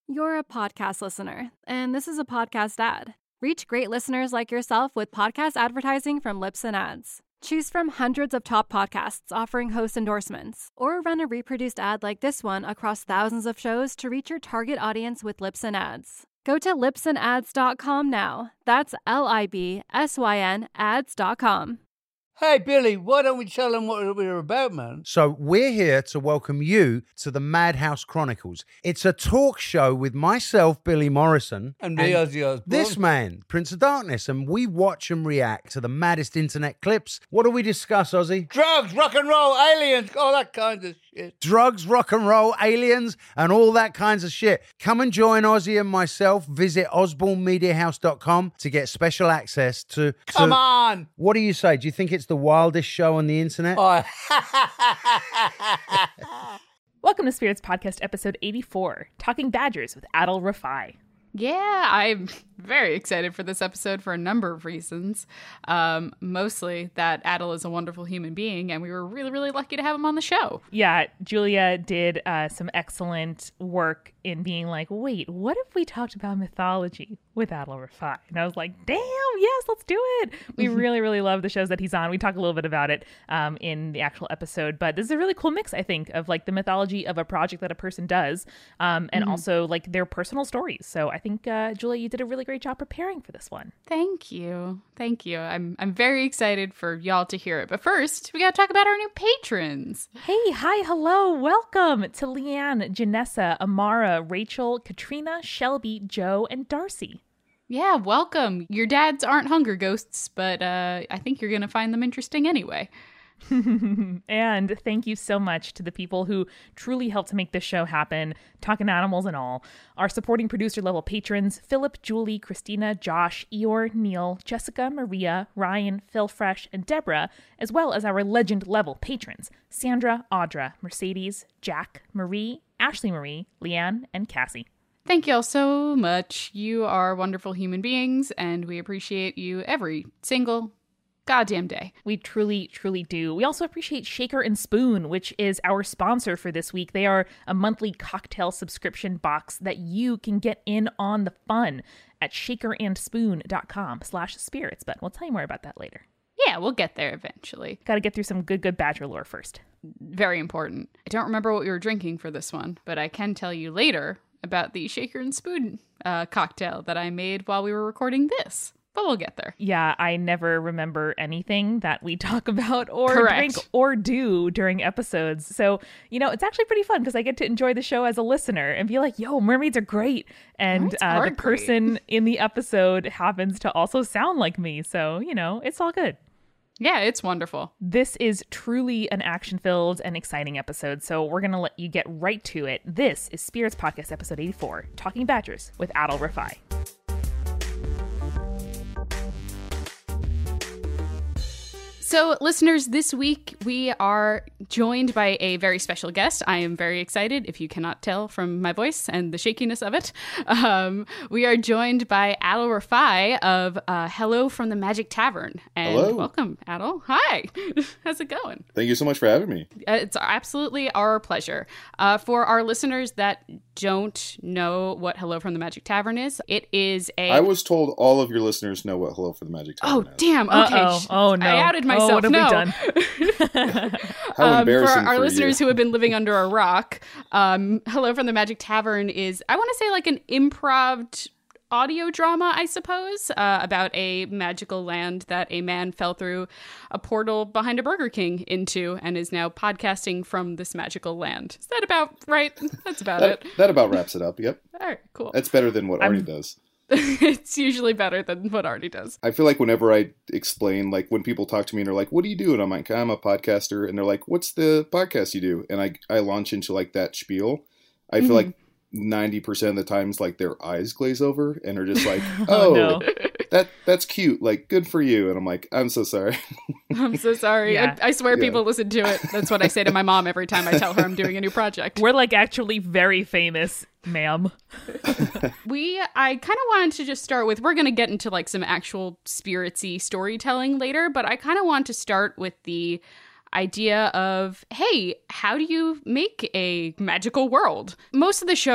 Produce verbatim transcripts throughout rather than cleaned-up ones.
You're a podcast listener, and this is a podcast ad. Reach great listeners like yourself with podcast advertising from Libsyn Ads. Choose from hundreds of top podcasts offering host endorsements, or run a reproduced ad like this one across thousands of shows to reach your target audience with Libsyn Ads. Go to libsyn ads dot com now. That's L I B S Y N ads dot com. Hey, Billy, why don't we tell them what we're about, man? So we're here to welcome you to the Madhouse Chronicles. It's a talk show with myself, Billy Morrison. And me, Ozzy Osbourne. This man, Prince of Darkness. And we watch and react to the maddest internet clips. What do we discuss, Ozzy? Drugs, rock and roll, aliens, all that kind of shit. Drugs, rock and roll, aliens, and all that kinds of shit. Come and join Ozzy and myself. Visit osborne media house dot com to get special access to... to Come on! What do you say? Do you think it's the wildest show on the internet? Oh. Welcome to Spirits Podcast, episode eighty-four, Talking Badgers with Adal Rifai. Yeah, I'm very excited for this episode for a number of reasons. Um, mostly that Adal is a wonderful human being, and we were really, really lucky to have him on the show. Yeah, Julia did uh, some excellent work in being like, wait, what if we talked about mythology with Adal Rifai? And I was like, damn, yes, let's do it. We really, really love the shows that he's on. We talk a little bit about it um, in the actual episode, but this is a really cool mix, I think, of like the mythology of a project that a person does um, and mm-hmm. also like their personal stories. So I think, uh, Julia, you did a really great job preparing for this one. Thank you. Thank you. I'm I'm very excited for y'all to hear it. But first, we got to talk about our new patrons. Hey, hi, hello. Welcome to Leanne, Janessa, Amara, Rachel, Katrina, Shelby, Joe, and Darcy. Yeah, welcome. Your dads aren't hunger ghosts, but uh, I think you're going to find them interesting anyway. And thank you so much to the people who truly helped to make this show happen, Talking Animals and all. Our supporting producer level patrons, Philip, Julie, Christina, Josh, Eeyore, Neil, Jessica, Maria, Ryan, Phil Fresh, and Deborah, as well as our legend level patrons, Sandra, Audra, Mercedes, Jack, Marie, Ashley Marie, Leanne, and Cassie. Thank you all so much. You are wonderful human beings, and we appreciate you every single goddamn day. We truly, truly do. We also appreciate Shaker and Spoon, which is our sponsor for this week. They are a monthly cocktail subscription box that you can get in on the fun at shakerandspoon.com slash spirits. But we'll tell you more about that later. Yeah, we'll get there eventually. Got to get through some good, good Badger lore first. Very important. I don't remember what we were drinking for this one, but I can tell you later about the Shaker and Spoon uh, cocktail that I made while we were recording this. But we'll get there. Yeah, I never remember anything that we talk about or Correct. drink or do during episodes. So, you know, it's actually pretty fun because I get to enjoy the show as a listener and be like, yo, mermaids are great. And oh, uh, the person great. in the episode happens to also sound like me. So, you know, it's all good. Yeah, it's wonderful. This is truly an action-filled and exciting episode, so we're going to let you get right to it. This is Spirits Podcast, episode eighty-four, Talking Badgers with Adal Rifai. So, listeners, this week we are joined by a very special guest. I am very excited, if you cannot tell from my voice and the shakiness of it. Um, we are joined by Adal Rifai of uh, Hello from the Magic Tavern. And Hello. Welcome, Adal. Hi. How's it going? Thank you so much for having me. Uh, it's absolutely our pleasure. Uh, for our listeners that don't know what Hello from the Magic Tavern is, it is a... I was told all of your listeners know what Hello from the Magic Tavern oh, is. damn. Okay. Uh-oh. Oh, no. I outed myself. Oh, what have no. we done? How um, embarrassing for our for listeners you. who have been living under a rock, um, Hello from the Magic Tavern is, I want to say, like an improv audio drama, I suppose, uh, about a magical land that a man fell through a portal behind a Burger King into and is now podcasting from this magical land. Is that about right? That's about that, it. That about wraps it up, yep. All right, cool. That's better than what I'm- Arnie does. It's usually better than what Artie does. I feel like whenever I explain, like when people talk to me and they're like, what do you do? And I'm like, I'm a podcaster. And they're like, what's the podcast you do? And I, I launch into like that spiel. I feel mm-hmm. like ninety percent of the times, like their eyes glaze over and are just like, oh, oh no. that that's cute. Like, good for you. And I'm like, I'm so sorry. I'm so sorry. Yeah. I, I swear Yeah. people listen to it. That's what I say to my mom every time I tell her I'm doing a new project. We're like actually very famous, ma'am. We, I kind of wanted to just start with, we're going to get into like some actual spiritsy storytelling later, but I kind of want to start with the idea of, hey, how do you make a magical world? Most of the show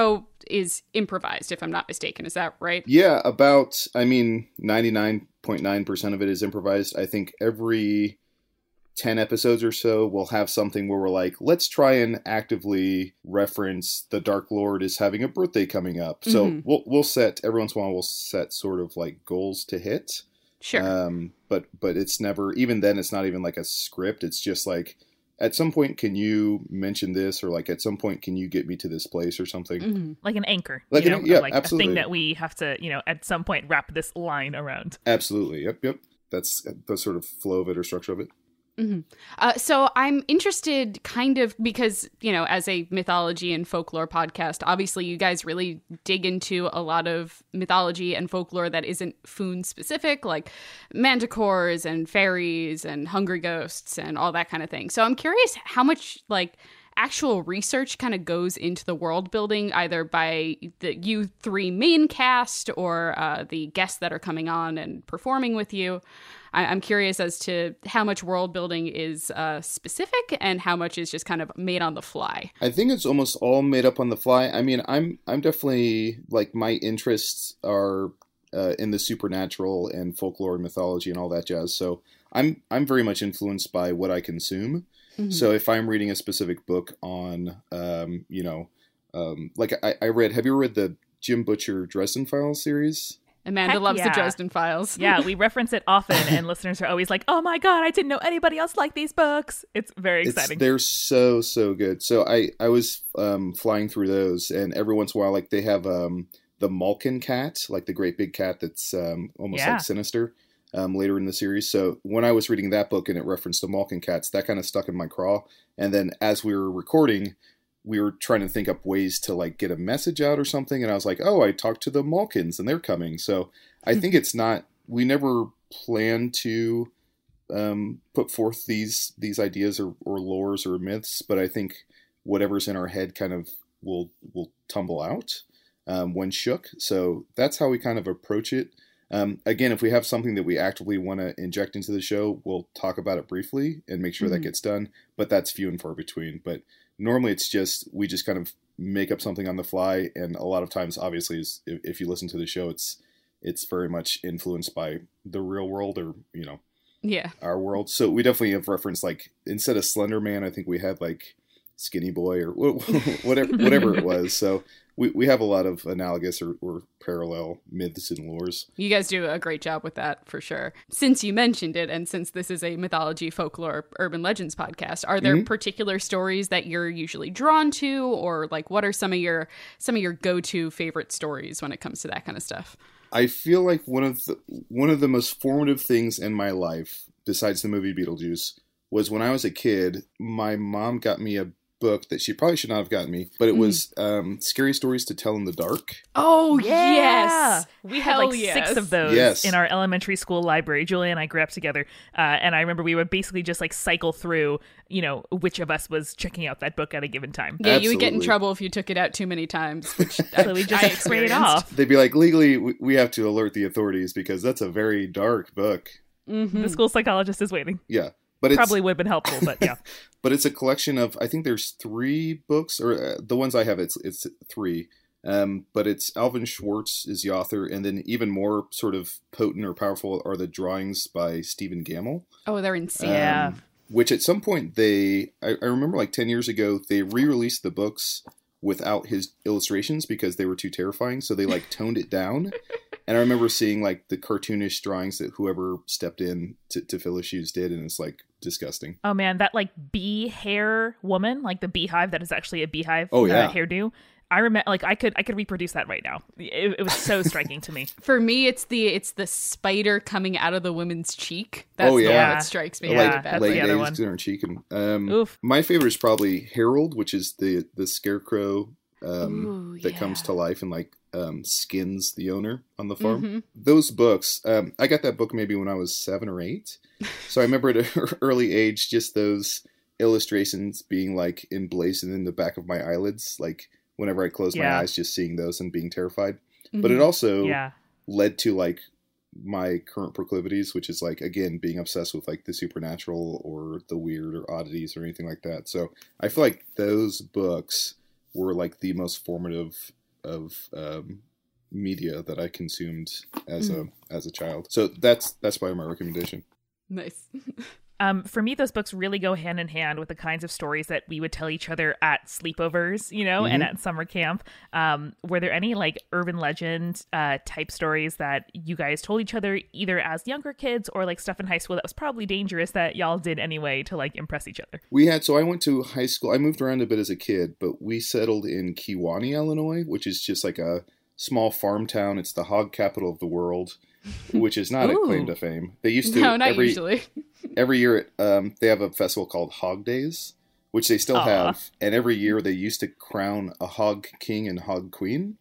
is improvised, if I'm not mistaken. Is that right? Yeah, about, I mean, ninety-nine point nine percent of it is improvised. I think every ten episodes or so, we'll have something where we're like, let's try and actively reference the Dark Lord is having a birthday coming up. So Mhm. we'll we'll set, every once in a while, we'll set sort of like goals to hit. Sure. Um, but but it's never, even then, it's not even like a script. It's just like, at some point, can you mention this? Or like, at some point, can you get me to this place or something? Mhm. Like an anchor. Like you an- know, yeah, like absolutely. a thing that we have to, you know, at some point wrap this line around. Absolutely. Yep, yep. That's the sort of flow of it or structure of it. Mhm. Uh, so I'm interested kind of because, you know, as a mythology and folklore podcast, obviously you guys really dig into a lot of mythology and folklore that isn't Foon specific, like manticores and fairies and hungry ghosts and all that kind of thing. So I'm curious how much like actual research kind of goes into the world building, either by the you three main cast or uh, the guests that are coming on and performing with you. I- I'm curious as to how much world building is uh, specific and how much is just kind of made on the fly. I think it's almost all made up on the fly. I mean, I'm I'm definitely, like, my interests are uh, in the supernatural and folklore and mythology and all that jazz. So I'm I'm very much influenced by what I consume. Mhm. So if I'm reading a specific book on, um, you know, um, like I, I read, have you ever read the Jim Butcher Dresden Files series? Amanda Heck loves yeah. the Dresden Files. Yeah, we reference it often, and listeners are always like, "Oh my god, I didn't know anybody else liked these books." It's very exciting. It's, they're so, so good. So I, I was um, flying through those, and every once in a while, like, they have um, the Malkin cat, like the great big cat that's um, almost Yeah. like sinister um, later in the series. So when I was reading that book and it referenced the Malkin cats, that kind of stuck in my craw. And then as we were recording, we were trying to think up ways to, like, get a message out or something. And I was like, oh, I talked to the Malkins and they're coming. So I think it's not, we never plan to um, put forth these these ideas or, or lores or myths, but I think whatever's in our head kind of will will tumble out um, when shook. So that's how we kind of approach it. Um, again, if we have something that we actively want to inject into the show, we'll talk about it briefly and make sure Mhm. that gets done, but that's few and far between. But normally it's just, we just kind of make up something on the fly, and a lot of times, obviously, is, if, if you listen to the show, it's it's very much influenced by the real world, or, you know, Yeah. our world. So we definitely have referenced, like, instead of Slender Man, I think we had like Skinny Boy or wh- whatever whatever it was. So we, we have a lot of analogous or, or parallel myths and lores. You guys do a great job with that, for sure. Since you mentioned it, and since this is a mythology, folklore, urban legends podcast, are there Mhm. particular stories that you're usually drawn to, or like what are some of your some of your go-to favorite stories when it comes to that kind of stuff? I feel like one of the one of the most formative things in my life, besides the movie Beetlejuice, was when I was a kid. My mom got me a book that she probably should not have gotten me, but it was um, Scary Stories to Tell in the Dark. Oh, Yeah. yes. We had Hell like yes. six of those Yes. in our elementary school library. Julia and I grew up together. Uh, and I remember we would basically just like cycle through, you know, which of us was checking out that book at a given time. Yeah, you would get in Absolutely. trouble if you took it out too many times, which So we just I sprayed it experienced. off. They'd be like, legally, we, we have to alert the authorities because that's a very dark book. Mhm. The school psychologist is waiting. Yeah, but it's Probably would have been helpful, but yeah. but it's a collection of, I think there's three books, or uh, the ones I have, it's it's three. Um, but it's Alvin Schwartz is the author, and then even more sort of potent or powerful are the drawings by Stephen Gamble. Oh, they're insane. Yeah. Um, which at some point they, I, I remember like ten years ago, they re-released the books without his illustrations because they were too terrifying. So they like toned it down. And I remember seeing like the cartoonish drawings that whoever stepped in to, to fill his shoes did. And it's like disgusting. Oh man, that like bee hair woman, like the beehive that is actually a beehive Oh, yeah. uh, hairdo. I remember, like I could, I could reproduce that right now. It, it was so striking to me. For me, it's the it's the spider coming out of the woman's cheek. That's Oh, the yeah. one that strikes me Yeah, really like that's badly. the other eggs one. in her cheek. And, um, Oof. my favorite is probably Harold, which is the, the scarecrow um, Ooh, that yeah. comes to life and like um, skins the owner on the farm. Mhm. Those books, um, I got that book maybe when I was seven or eight. So I remember at an early age, just those illustrations being like emblazoned in the back of my eyelids. Like whenever I closed my Yeah. eyes, just seeing those and being terrified. But Mhm. it also Yeah. led to like my current proclivities, which is like, again, being obsessed with like the supernatural or the weird or oddities or anything like that. So I feel like those books were like the most formative of um, media that I consumed as mm. a as a child. So that's that's probably my recommendation. Nice. Um, for me, those books really go hand in hand with the kinds of stories that we would tell each other at sleepovers, you know, mm-hmm. and at summer camp. Um, were there any like urban legend uh, type stories that you guys told each other either as younger kids or like stuff in high school that was probably dangerous that y'all did anyway to like impress each other? We had, so I went to high school. I moved around a bit as a kid, but we settled in Kewanee, Illinois, which is just like a small farm town. It's the hog capital of the world, which is not a claim to fame. They used to no, not every, usually. every year um, they have a festival called Hog Days, which they still Aww. have, and every year they used to crown a hog king and hog queen.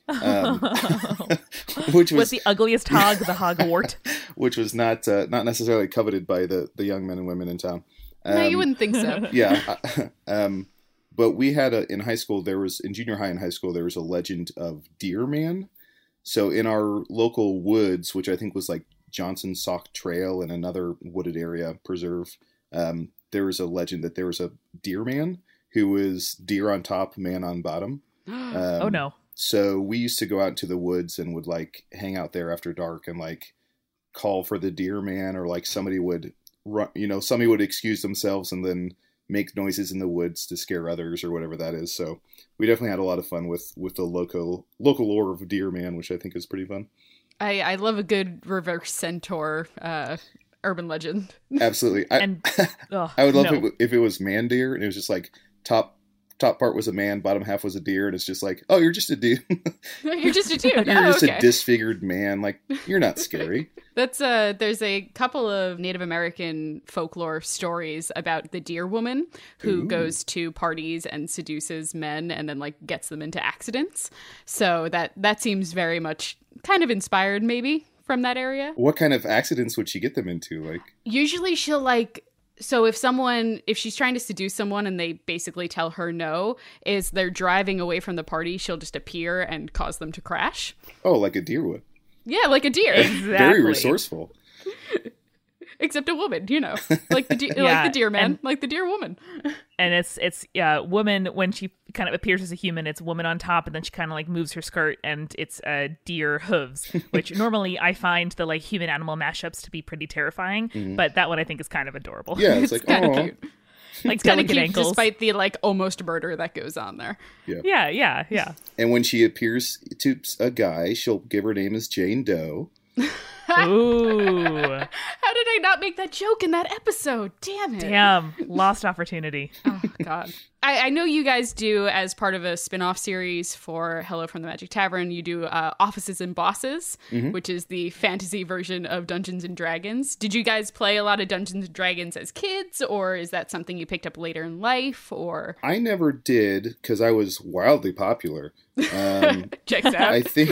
Um, which was, was the ugliest hog the hogwart, which was not uh, not necessarily coveted by the the young men and women in town. Um, no, you wouldn't think so. Yeah. um, But we had a, in high school, there was, in junior high and high school, there was a legend of Deer Man. So in our local woods, which I think was like Johnson Sock Trail and another wooded area preserve, um, there was a legend that there was a deer man who was deer on top, man on bottom. Um, oh no. So we used to go out into the woods and would like hang out there after dark and like call for the deer man, or like somebody would run, you know, somebody would excuse themselves and then make noises in the woods to scare others or whatever that is. So we definitely had a lot of fun with, with the local local lore of Deer Man, which I think is pretty fun. I, I love a good reverse centaur uh, urban legend. Absolutely. I, and, oh, I would love no. it if it was man deer and it was just like top top part was a man, bottom half was a deer, and it's just like, oh, you're just a dude. You're just a dude. You're oh, just okay. a disfigured man. Like, you're not scary. That's uh there's a couple of Native American folklore stories about the deer woman who Ooh. goes to parties and seduces men and then like gets them into accidents. So that that seems very much kind of inspired maybe from that area. What kind of accidents would she get them into? Like, usually she'll like So if someone, if she's trying to seduce someone and they basically tell her no, is they're driving away from the party, she'll just appear and cause them to crash. Oh, like a deer would. Yeah, like a deer. Exactly. Very resourceful. Except a woman, you know, like the de- yeah, like the deer man, and, like the deer woman. And it's it's yeah, woman when she kind of appears as a human, it's woman on top, and then she kind of like moves her skirt, and it's uh, deer hooves, which normally I find the like human animal mashups to be pretty terrifying, mm-hmm. but that one I think is kind of adorable. Yeah, it's, it's like kind of oh. cute. Like it's kind of delicate cute, ankles, despite the like almost murder that goes on there. Yeah, yeah, yeah, yeah. And when she appears to a guy, she'll give her name as Jane Doe. Ooh. How did I not make that joke in that episode? Damn it. Damn. Lost opportunity. Oh, God. I, I know you guys do, as part of a spin-off series for Hello from the Magic Tavern, you do uh, Offices and Bosses, mm-hmm. which is the fantasy version of Dungeons and Dragons. Did you guys play a lot of Dungeons and Dragons as kids, or is that something you picked up later in life? Or I never did, because I was wildly popular. Um, Checks out. I think,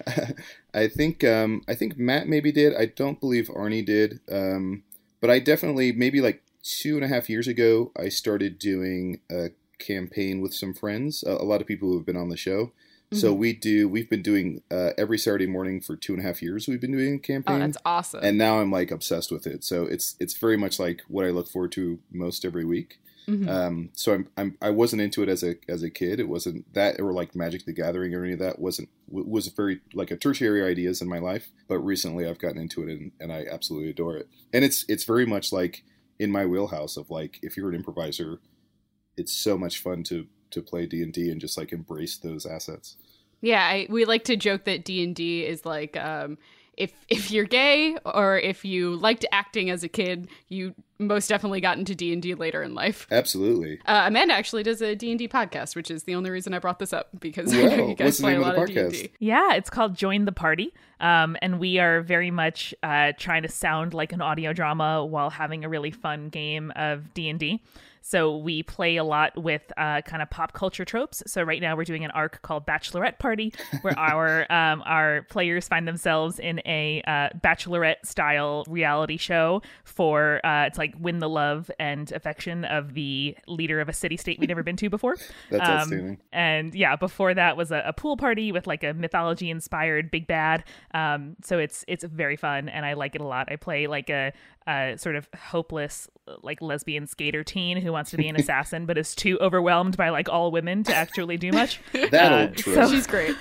I think, um, I think Matt maybe did. I don't believe Arnie did. Um, but I definitely, maybe like two and a half years ago, I started doing a campaign with some friends, a, a lot of people who have been on the show. Mm-hmm. So we do, we've been doing uh, every Saturday morning for two and a half years. We've been doing a campaign. Oh, that's awesome. And now I'm like obsessed with it. So it's, it's very much like what I look forward to most every week. Mm-hmm. Um, so I'm, I'm, I wasn't into it as a, as a kid. It wasn't that, or like Magic the Gathering or any of that wasn't, was very like a tertiary ideas in my life. But recently I've gotten into it and, and I absolutely adore it. And it's, it's very much like in my wheelhouse of like, if you're an improviser, it's so much fun to, to play D and D and just like embrace those assets. Yeah. I, we like to joke that D and D is like, um, If if you're gay or if you liked acting as a kid, you most definitely got into D and D later in life. Absolutely. Uh, Amanda actually does a D and D podcast, which is the only reason I brought this up, because well, I know you guys play a lot of D and D. Yeah, it's called Join the Party. Um, and we are very much uh, trying to sound like an audio drama while having a really fun game of D and D. So we play a lot with uh, kind of pop culture tropes. So right now we're doing an arc called Bachelorette Party, where our um, our players find themselves in a uh, Bachelorette style reality show for uh, it's like win the love and affection of the leader of a city state we've never been to before. That's um, outstanding. And yeah, before that was a, a pool party with like a mythology inspired big bad. Um, so it's it's very fun and I like it a lot. I play like a a sort of hopeless, like lesbian skater teen who wants to be an assassin, but is too overwhelmed by like all women to actually do much. That Uh, old trope. so- She's great.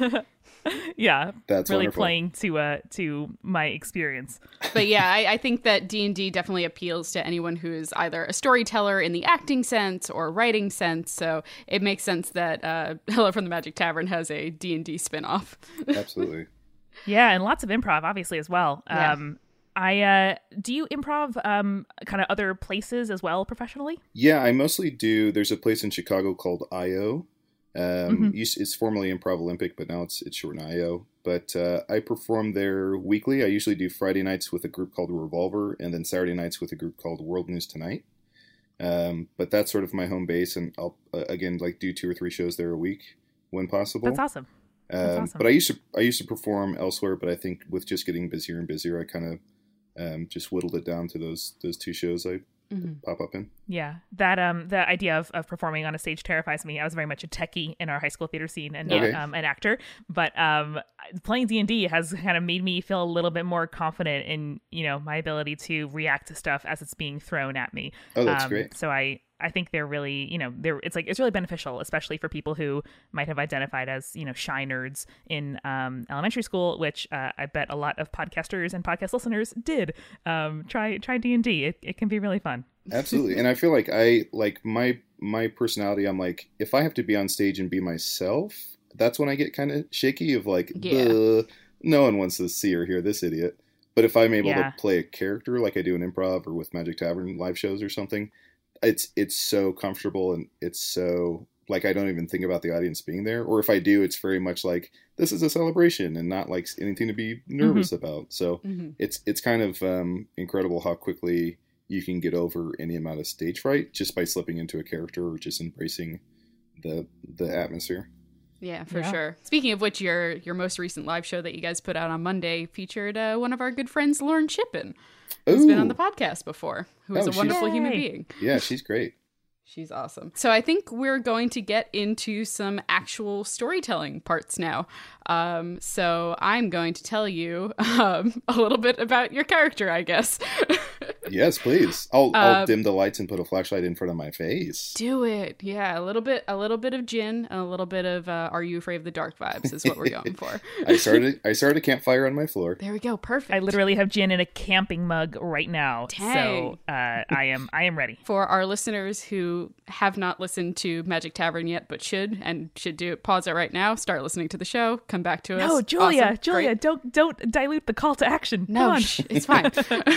Yeah, That's really wonderful. playing to uh to my experience. But yeah, I, I think that D and D definitely appeals to anyone who is either a storyteller in the acting sense or writing sense. So it makes sense that uh, Hello from the Magic Tavern has a D and D spinoff. Absolutely. Yeah, and lots of improv, obviously, as well. Yeah. Um, I uh, do you improv um kind of other places as well professionally? Yeah, I mostly do. There's a place in Chicago called I O. Um, Mhm. used- It's formerly Improv Olympic, but now it's it's shortened I O. But uh, I perform there weekly. I usually do Friday nights with a group called Revolver, and then Saturday nights with a group called World News Tonight. Um, but that's sort of my home base, and I'll uh, again like do two or three shows there a week when possible. That's awesome. That's Um, awesome. But I used to I used to perform elsewhere, but I think with just getting busier and busier, I kind of um, just whittled it down to those those two shows I Mhm. pop up in. Yeah, that um the idea of, of performing on a stage terrifies me. I was very much a techie in our high school theater scene and not Okay. um, an actor, but um playing D and D has kind of made me feel a little bit more confident in, you know, my ability to react to stuff as it's being thrown at me. Oh, that's Um, great. So I I think they're really, you know, they're it's like it's really beneficial, especially for people who might have identified as, you know, shy nerds in um, elementary school, which uh, I bet a lot of podcasters and podcast listeners did. Um, try try D and D. It it can be really fun. Absolutely. And I feel like I like my my personality, I'm like, if I have to be on stage and be myself, that's when I get kind of shaky of like, Yeah. "Duh, no one wants to see or hear this idiot. But if I'm able Yeah. to play a character like I do in improv or with Magic Tavern live shows or something, it's it's so comfortable and it's so like I don't even think about the audience being there. Or if I do, it's very much like this is a celebration and not like anything to be nervous about. So Mhm. it's it's kind of um, incredible how quickly you can get over any amount of stage fright just by slipping into a character or just embracing the the atmosphere. Yeah, for Yeah. sure. Speaking of which, your your most recent live show that you guys put out on Monday featured uh, one of our good friends, Lauren Shippen, who's been on Ooh. the podcast before, who is Oh, a she's- wonderful human Yay. being. Yeah, she's great. She's awesome. So I think we're going to get into some actual storytelling parts now. Um, so I'm going to tell you um, a little bit about your character, I guess. Yes, please. I'll I'll Uh, dim the lights and put a flashlight in front of my face. Do it. Yeah, a little bit a little bit of gin and a little bit of uh, Are You Afraid of the Dark vibes is what we're going for. I started I started a campfire on my floor. There we go. Perfect. I literally have gin in a camping mug right now, Dang. so uh, I am I am ready. For our listeners who have not listened to Magic Tavern yet but should and should do pause it right now, start listening to the show, come back to us. No, Julia, Awesome. Julia, Great. don't don't dilute the call to action. No, Come on. shh, it's fine.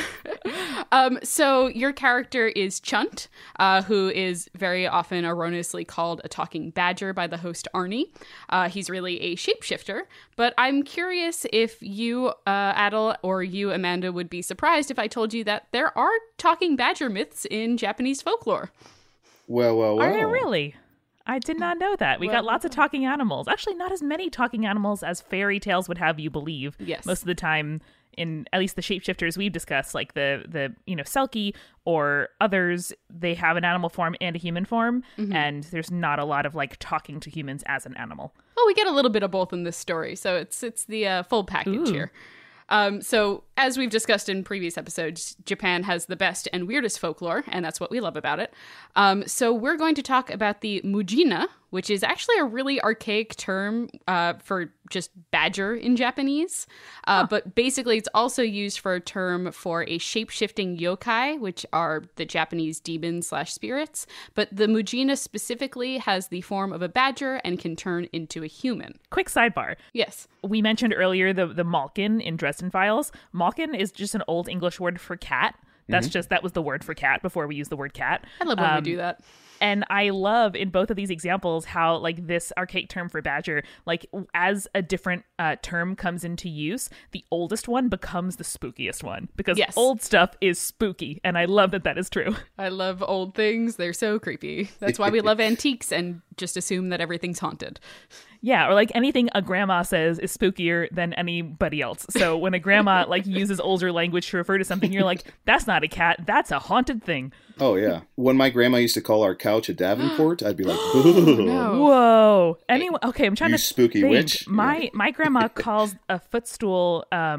um, so your character is Chunt, uh, who is very often erroneously called a talking badger by the host Arnie. Uh, he's really a shapeshifter, but I'm curious if you, uh, Adel, or you, Amanda, would be surprised if I told you that there are talking badger myths in Japanese folklore. Well, well, well. Are they really? I did not know that. We got Well- lots of talking animals. Actually, not as many talking animals as fairy tales would have you believe. Yes. Most of the time, in at least the shapeshifters we've discussed, like the the you know Selkie or others, they have an animal form and a human form, and there's not a lot of like talking to humans as an animal. Well, we get a little bit of both in this story, so it's it's the uh, full package Ooh. here. Um, so, as we've discussed in previous episodes, Japan has the best and weirdest folklore, and that's what we love about it. Um, so, we're going to talk about the Mujina, which is actually a really archaic term uh, for just badger in Japanese. Uh, But basically, it's also used for a term for a shape-shifting yokai, which are the Japanese demons slash spirits. But the Mujina specifically has the form of a badger and can turn into a human. Quick sidebar. Yes. We mentioned earlier the the Malkin in Dresden Files. Malkin is just an old English word for cat. That's just that was the word for cat before we used the word cat. I love when Um, we do that. And I love in both of these examples how like this archaic term for badger, like as a different uh, term comes into use, the oldest one becomes the spookiest one because Yes. old stuff is spooky, and I love that that is true. I love old things. They're so creepy. That's why we love antiques and just assume that everything's haunted. Yeah, or like anything a grandma says is spookier than anybody else. So when a grandma like uses older language to refer to something, you're like, that's not a cat, that's a haunted thing. Oh yeah. When my grandma used to call our couch a Davenport, I'd be like, "Ooh, No. Whoa. Anyway, okay, I'm trying you to spooky think. witch." My my grandma calls a footstool um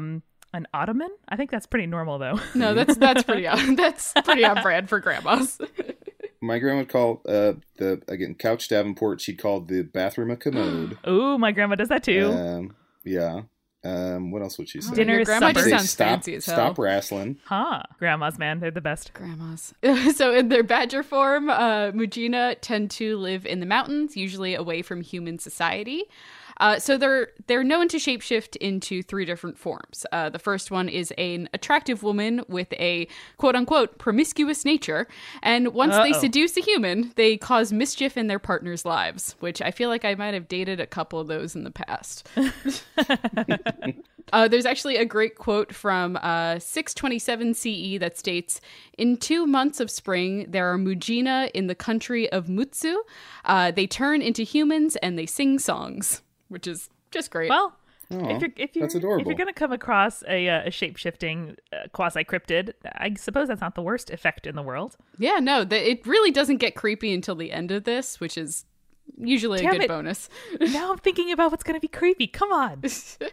An ottoman? I think that's pretty normal, though. No, that's that's pretty on, that's pretty on brand for grandmas. My grandma would call uh, the, again, couch Davenport, she'd call the bathroom a commode. Ooh, my grandma does that too. Um, yeah. Um, what else would she say? Dinner Your is grandma just supper. sounds stop, fancy as hell. Stop wrestling. Huh. Grandmas, man, they're the best. Grandmas. So in their badger form, uh, Mujina tend to live in the mountains, usually away from human society. Uh, so they're they're known to shapeshift into three different forms. Uh, the first one is an attractive woman with a quote-unquote promiscuous nature, and once Uh-oh. they seduce a human, they cause mischief in their partner's lives, which I feel like I might have dated a couple of those in the past. Uh, there's actually a great quote from uh, six twenty-seven C E that states, "In two months of spring, there are Mujina in the country of Mutsu. Uh, they turn into humans and they sing songs," which is just great. Well, Aw, if you're if you're that's adorable. if you're gonna come across a, uh, a shape shifting uh, quasi cryptid, I suppose that's not the worst effect in the world. yeah, no, the, it really doesn't get creepy until the end of this, which is usually a Damn good it. bonus. Now I'm thinking about what's gonna be creepy. Come on.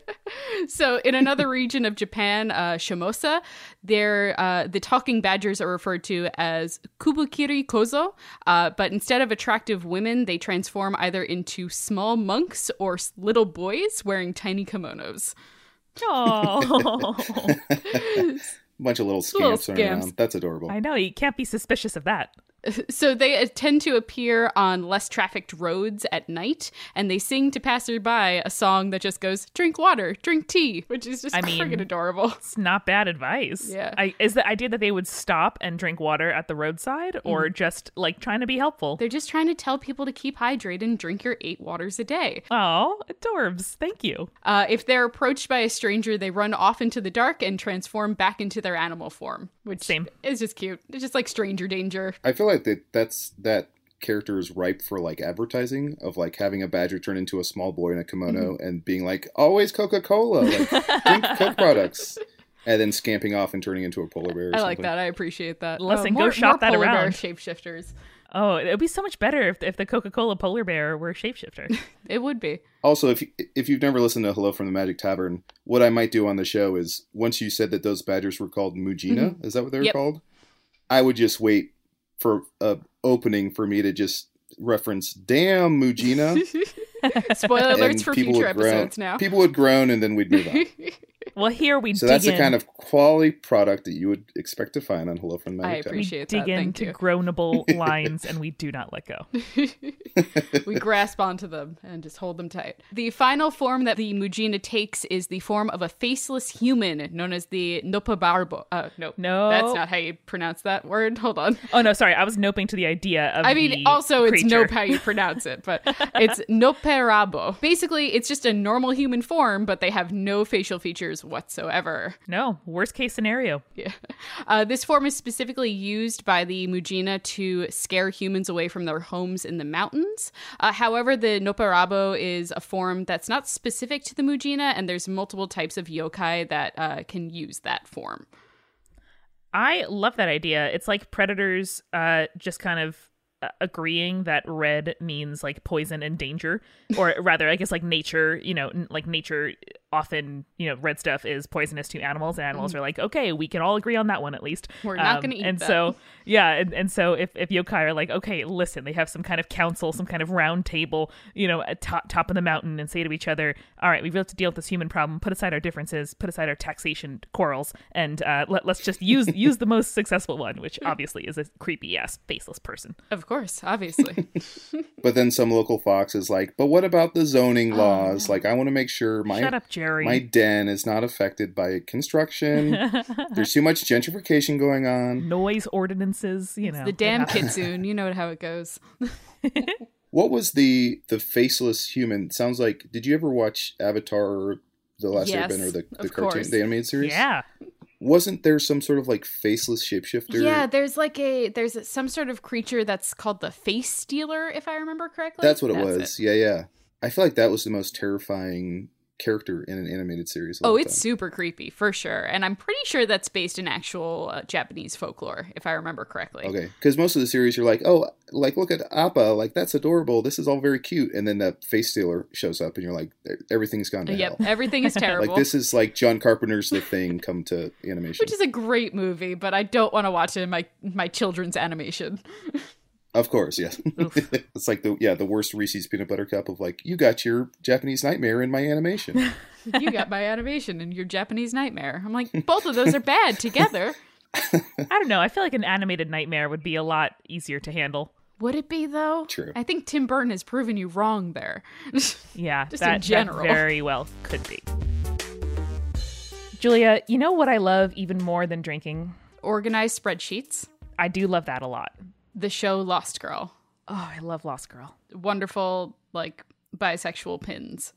So in another region of Japan, uh, Shimosa, there uh, the talking badgers are referred to as kubukiri kozo, uh, but instead of attractive women, they transform either into small monks or s- little boys wearing tiny kimonos. Oh, bunch of little Little scamps running scamps. around. That's adorable. I know you can't be suspicious of that. So they uh, tend to appear on less trafficked roads at night, and they sing to passerby a song that just goes, "Drink water, drink tea," which is just I mean- friggin' adorable. It's not bad advice. Yeah. I, is the idea that they would stop and drink water at the roadside, or just like trying to be helpful? They're just trying to tell people to keep hydrated and drink your eight waters a day. Oh, adorbs. Thank you. Uh, if they're approached by a stranger, they run off into the dark and transform back into their animal form, which Same. is just cute. It's just like stranger danger. I feel like that that's that character is ripe for like advertising of like having a badger turn into a small boy in a kimono Mm-hmm. and being like, always Coca-Cola, like drink Coke products, and then scamping off and turning into a polar bear. Or I like something. that. I appreciate that. Listen, go more, shop more that polar bear around. shapeshifters. Oh, it would be so much better if, if the Coca-Cola polar bear were a shapeshifter. It would be. Also, if you, if you've never listened to Hello from the Magic Tavern, what I might do on the show is once you said that those badgers were called Mujina, is that what they were Yep. called? I would just wait for a opening for me to just reference, "Damn, Mujina." Spoiler alerts And for people future would groan- episodes now. People would groan and then we'd move on. Well, here we So dig that's the in. kind of quality product that you would expect to find on Hello from the I Magic Tavern. we appreciate dig that. Thank into you. groanable lines, and we do not let go. We grasp onto them and just hold them tight. The final form that the Mujina takes is the form of a faceless human known as the Nopabarbo. Uh, no, No. that's not how you pronounce that word. Hold on. Oh no, sorry, I was noping to the idea of. I mean, the also it's creature. nope how you pronounce it, but it's Noperabo. Basically, it's just a normal human form, but they have no facial features whatsoever. No, worst case scenario. Yeah. Uh, this form is specifically used by the Mujina to scare humans away from their homes in the mountains. Uh, however, the Noparabo is a form that's not specific to the Mujina, and there's multiple types of yokai that uh, can use that form. I love that idea. It's like predators uh, just kind of uh, agreeing that red means like poison and danger, or rather, I guess like nature, you know, n- like nature often, you know, red stuff is poisonous to animals, and animals are like, okay, we can all agree on that one at least. We're not gonna eat And that. so, yeah, and, and so if, if yokai are like, okay, listen, they have some kind of council, some kind of round table, you know, at top, top of the mountain, and say to each other, all right, we really have to deal with this human problem, put aside our differences, put aside our taxation quarrels, and uh, let, let's just use use the most successful one, which obviously is a creepy ass faceless person. Of course, obviously. But then some local fox is like, but what about the zoning laws? Like, I want to make sure my Shut up, Jerry. my den is not affected by construction. There's too much gentrification going on. Noise ordinances, you know. The damn it happens. kitsune, you know how it goes. What was the the faceless human? Sounds like, did you ever watch Avatar or The Last Yes, Airbender, the, the of cartoon, course. the animated series? Yeah. Wasn't there some sort of like faceless shapeshifter? Yeah, there's like a there's some sort of creature that's called the face stealer, if I remember correctly. That's what it was. Yeah, yeah. I feel like that was the most terrifying character in an animated series. a Oh, lot of it's time. super creepy for sure. And I'm pretty sure that's based in actual uh, Japanese folklore, if I remember correctly. Okay, because most of the series you're like, oh, like look at Appa, like that's adorable. This is all very cute, and then that face stealer shows up, and you're like, everything's gone to Yep, hell. everything is terrible. Like this is like John Carpenter's The Thing come to animation. Which is a great movie, but I don't want to watch it in my my children's animation. Of course, yes. It's like the yeah the worst Reese's peanut butter cup of like, you got your Japanese nightmare in my animation. You got my animation and your Japanese nightmare. I'm like, both of those are bad together. I don't know. I feel like an animated nightmare would be a lot easier to handle. Would it be, though? True. I think Tim Burton has proven you wrong there. Yeah, Just that, in general. that very well could be. Julia, you know what I love even more than drinking? Organized spreadsheets. I do love that a lot. The show Lost Girl. Oh, I love Lost Girl. Wonderful, like, bisexual pins.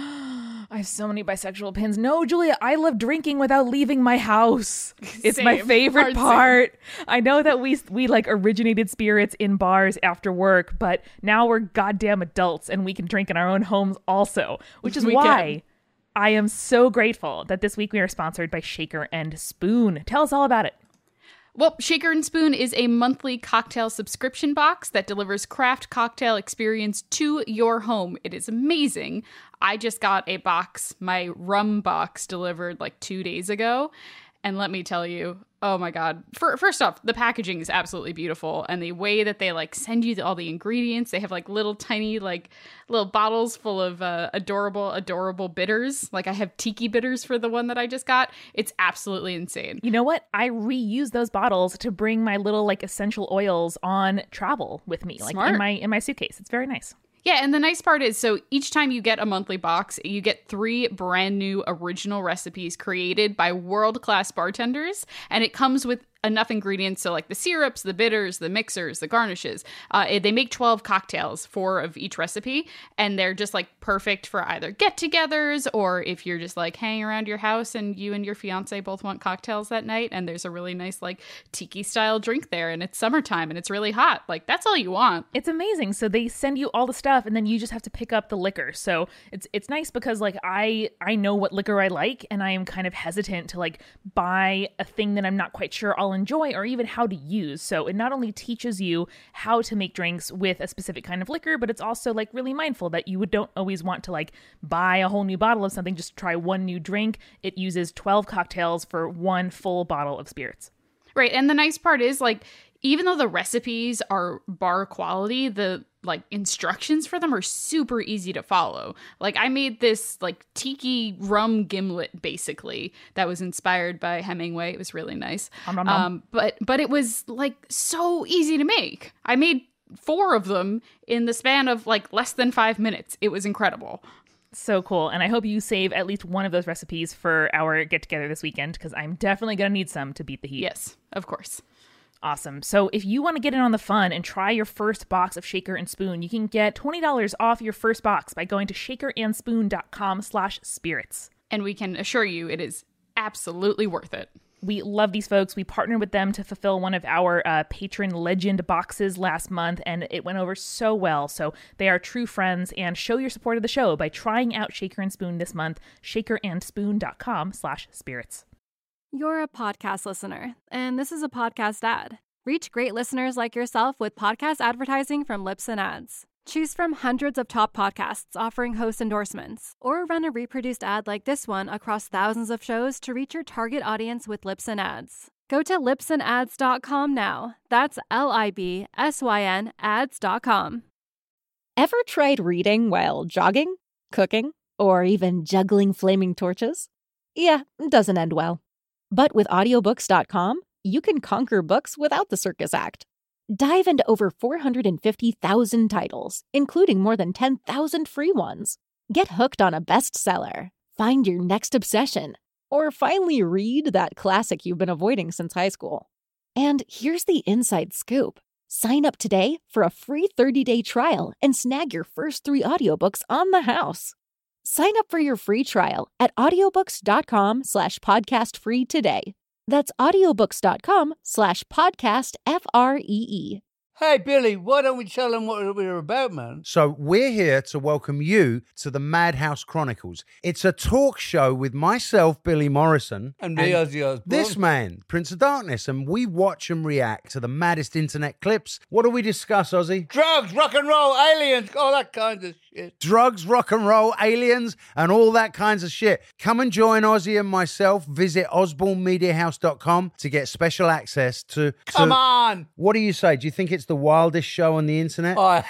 I have so many bisexual pins. No, Julia, I love drinking without leaving my house. It's my Same. favorite Hard same. part. I know that we we like originated spirits in bars after work, but now we're goddamn adults and we can drink in our own homes also, which is We why can. I am so grateful that this week we are sponsored by Shaker and Spoon. Tell us all about it. Well, Shaker and Spoon is a monthly cocktail subscription box that delivers craft cocktail experience to your home. It is amazing. I just got a box, my rum box, delivered like two days ago. And let me tell you, oh my God. For, first off, the packaging is absolutely beautiful. And the way that they like send you all the ingredients, they have like little tiny like little bottles full of uh, adorable, adorable bitters. Like I have tiki bitters for the one that I just got. It's absolutely insane. You know what? I reuse those bottles to bring my little like essential oils on travel with me, like Smart. in my in my suitcase. It's very nice. Yeah, and the nice part is, so each time you get a monthly box, you get three brand new original recipes created by world-class bartenders, and it comes with enough ingredients, so like the syrups, the bitters, the mixers, the garnishes. Uh, they make twelve cocktails, four of each recipe, and they're just like perfect for either get-togethers or if you're just like hanging around your house and you and your fiance both want cocktails that night, and there's a really nice like tiki-style drink there, and it's summertime and it's really hot. Like that's all you want. It's amazing. So they send you all the stuff and then you just have to pick up the liquor. So it's it's nice because like I I know what liquor I like and I am kind of hesitant to like buy a thing that I'm not quite sure I'll enjoy or even how to use. So it not only teaches you how to make drinks with a specific kind of liquor, but it's also like really mindful that you would don't always want to like buy a whole new bottle of something, just try one new drink. It uses twelve cocktails for one full bottle of spirits. Right. And the nice part is like, even though the recipes are bar quality, the like instructions for them are super easy to follow. Like I made this like tiki rum gimlet basically that was inspired by Hemingway. It was really nice. Nom, nom, nom. Um, but but it was like so easy to make. I made four of them in the span of like less than five minutes. It was incredible. So cool. And I hope you save at least one of those recipes for our get together this weekend because I'm definitely going to need some to beat the heat. Yes, of course. Awesome. So if you want to get in on the fun and try your first box of Shaker and Spoon, you can get twenty dollars off your first box by going to shakerandspoon.com slash spirits. And we can assure you it is absolutely worth it. We love these folks. We partnered with them to fulfill one of our uh, patron legend boxes last month, and it went over so well. So they are true friends, and show your support of the show by trying out Shaker and Spoon this month, shakerandspoon.com slash spirits. You're a podcast listener, and this is a podcast ad. Reach great listeners like yourself with podcast advertising from Libsyn Ads. Choose from hundreds of top podcasts offering host endorsements, or run a reproduced ad like this one across thousands of shows to reach your target audience with Libsyn Ads. Go to libsyn ads dot com now. That's L I B S Y N ads dot com. Ever tried reading while jogging, cooking, or even juggling flaming torches? Yeah, it doesn't end well. But with audiobooks dot com, you can conquer books without the circus act. Dive into over four hundred fifty thousand titles, including more than ten thousand free ones. Get hooked on a bestseller, find your next obsession, or finally read that classic you've been avoiding since high school. And here's the inside scoop. Sign up today for a free thirty-day trial and snag your first three audiobooks on the house. Sign up for your free trial at audiobooks.com slash podcast free today. That's audiobooks.com slash podcast F R E E. Hey, Billy, why don't we tell them what we're about, man? So we're here to welcome you to the Madhouse Chronicles. It's a talk show with myself, Billy Morrison, And me, Ozzy Osbourne. this man, Prince of Darkness, and we watch and react to the maddest internet clips. What do we discuss, Ozzy? Drugs, rock and roll, aliens, all that kind of shit. Drugs, rock and roll, aliens, and all that kinds of shit. Come and join Ozzy and myself. Visit osborne media house dot com to get special access to... to Come on! What do you say? Do you think it's the wildest show on the internet? Oh.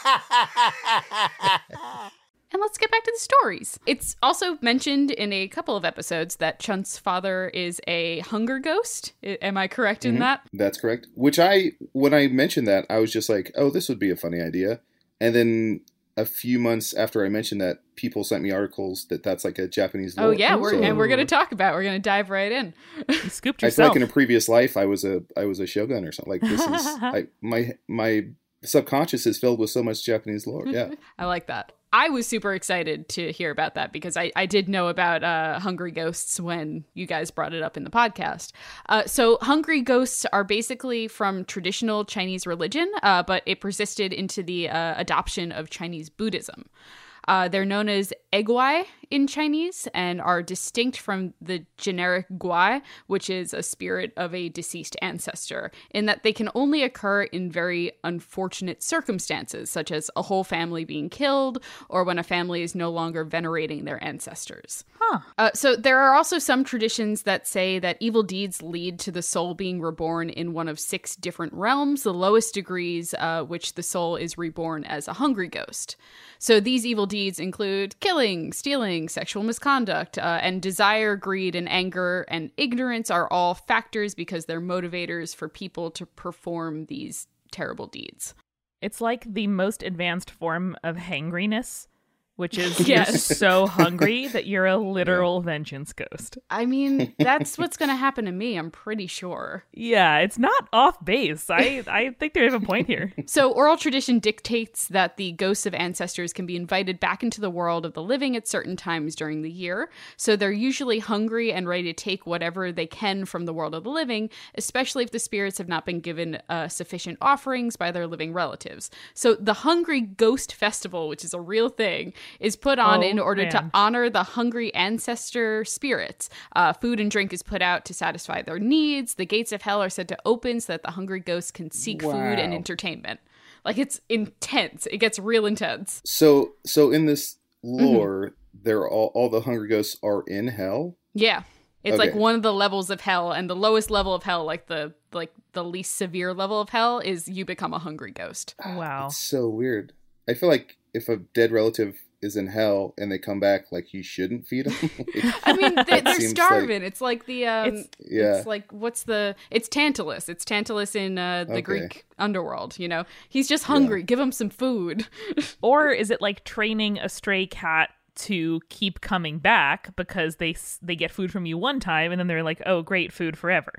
And let's get back to the stories. It's also mentioned in a couple of episodes that Chunt's father is a hunger ghost. I- am I correct in Mhm. that? That's correct. Which I, when I mentioned that, I was just like, oh, this would be a funny idea. And then a few months after I mentioned that, people sent me articles that that's like a Japanese lore. Oh yeah, we're, So and we're going to talk about. it. We're going to dive right in. You scooped I feel yourself. like in a previous life, I was a I was a shogun or something. Like this is I, my my subconscious is filled with so much Japanese lore. Yeah. I like that. I was super excited to hear about that because I, I did know about uh, hungry ghosts when you guys brought it up in the podcast. Uh, so hungry ghosts are basically from traditional Chinese religion, uh, but it persisted into the uh, adoption of Chinese Buddhism. Uh, they're known as egwai in Chinese and are distinct from the generic guai, which is a spirit of a deceased ancestor, in that they can only occur in very unfortunate circumstances, such as a whole family being killed or when a family is no longer venerating their ancestors. Huh. Uh, so there are also some traditions that say that evil deeds lead to the soul being reborn in one of six different realms, the lowest degrees uh, which the soul is reborn as a hungry ghost. So these evil deeds include killing, stealing, sexual misconduct, uh, and desire, greed, and anger and ignorance are all factors because they're motivators for people to perform these terrible deeds. It's like the most advanced form of hangriness, which is Yes. you're so hungry that you're a literal vengeance ghost. I mean, that's what's going to happen to me, I'm pretty sure. Yeah, it's not off base. I, I think they have a point here. So oral tradition dictates that the ghosts of ancestors can be invited back into the world of the living at certain times during the year. So they're usually hungry and ready to take whatever they can from the world of the living, especially if the spirits have not been given uh, sufficient offerings by their living relatives. So the Hungry Ghost Festival, which is a real thing, is put on Oh, in order man. to honor the hungry ancestor spirits. Uh, food and drink is put out to satisfy their needs. The gates of hell are said to open so that the hungry ghosts can seek food and Wow. entertainment. Like, it's intense. It gets real intense. So so in this Mm-hmm. lore, they're all all the Hunger Ghosts are in hell. Yeah. It's like Okay. one of the levels of hell, and the lowest level of hell, like the like the least severe level of hell, is you become a hungry ghost. Wow. It's so weird. I feel like if a dead relative is in hell and they come back, like you shouldn't feed them. I mean, they, That they're seems starving. It's like the um, It's- Yeah. It's like what's the? It's Tantalus. It's Tantalus in uh, the Okay. Greek underworld. You know, he's just hungry. Give him some food. Or is it like training a stray cat to keep coming back because they s- they get food from you one time and then they're like, oh, great, food forever.